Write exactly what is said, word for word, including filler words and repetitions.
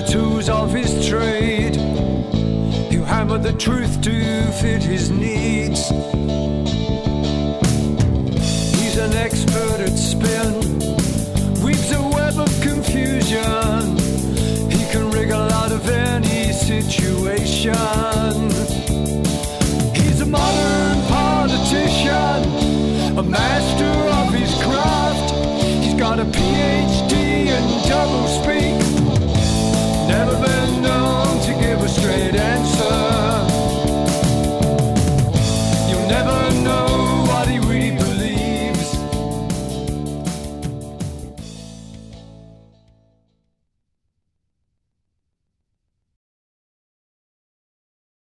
the tools of his trade. He'll hammer the truth to fit his needs. He's an expert at spin, weaves a web of confusion. He can wriggle out of any situation. He's a modern politician, a master of his craft. He's got a P H D and double speed.